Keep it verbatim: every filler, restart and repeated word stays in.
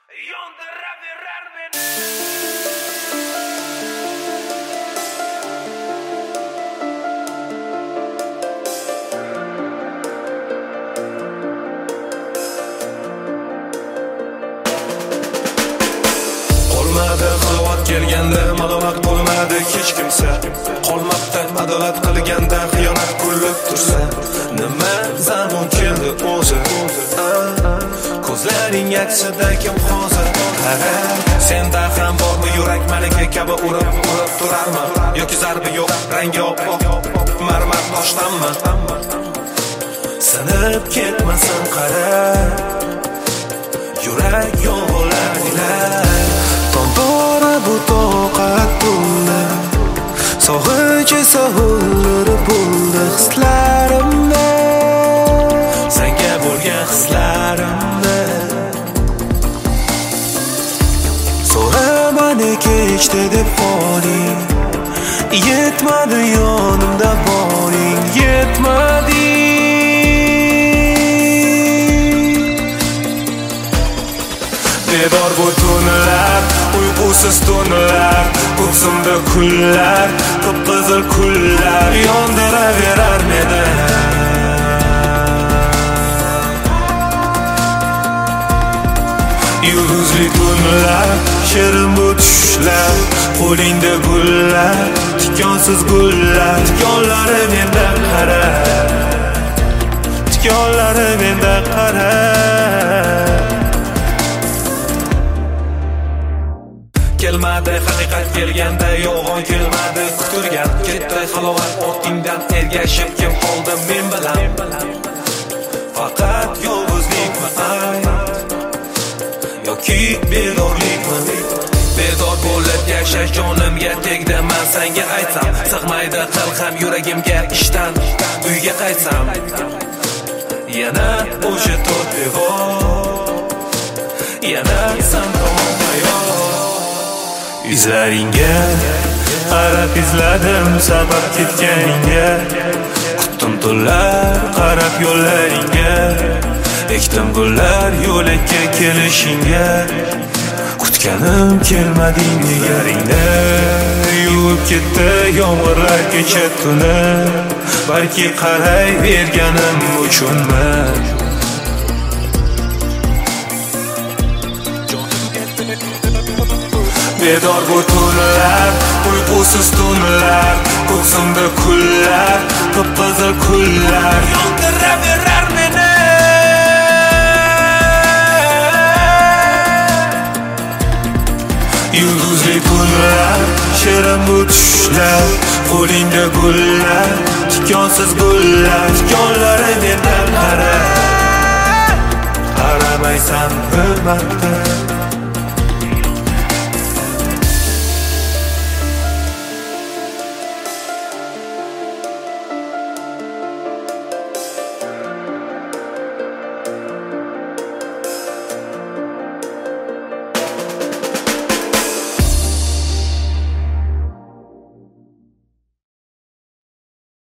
Yondiraverar meni. Qolmadi xilovat kelganda, malomat bo'lmadi hech kimsa. Qolmabdi adolat qilganda, xiyonat kulib tursa. Nima zamon keldi o'zi? Ko'zlaring aksida kim hozir? Qara, senda ham bormi yurak malika kabi urib urib turarmi? Yoki zarbi yo'q, rangi oppoq, marmar toshdanmi? Sinib ketmasin qara, yurak yog'larlar. Tombora bu toqat pulli, sog'inch esa hulur bo'ldi hislarimda. Senga bo'lgan hislarimda so'ramani kechdi deb qoling, yetmadi yonimda boring, yetmadi. Bedor bu tunlar, uyqusiz tunlar, ko'ksimda kullar, qip-qizil kullar yondiraverar meni. Yulduzli tunlar, shirin bu tushlar, qo'lingda gullar, tikonsiz gullar, tikonlari menda qara, tikonlari menda qara. Kelmadi haqiqat kelganda, yolg'on kelmadi kutilgan. Ketdi halovat otingdan ergashib kim qoldi men bilan? Faqat yolg'izlikmi ayt yoki bedorlikmi? Bedor bo'lib yashash jonimga tegdi, men senga aytsam. Sig'maydi qalqam yuragimga ishdan uyga qaytsam. Yana o'sha to'rt devor, yana san izlaringga qarab izladim sabab ketganingga. Qutdim tunlar qarab yo'llaringga, ekdim gullar yo'lakka kelishingga. Kutganim kelmading negaringda, yuvib ketdi yomg'irlar kecha tuni. Balki qaray berganim uchunmi? Bedor bu tunlar, uyqusiz tunlar, ko'ksimda kullar, qip-qizil kullar yondiraverar meni. Yulduzli tunlar, shirin bu tushlar, qo'lingda gullar, tikonsiz gullar, tikonlari menda qara. Qaramaysan bir marta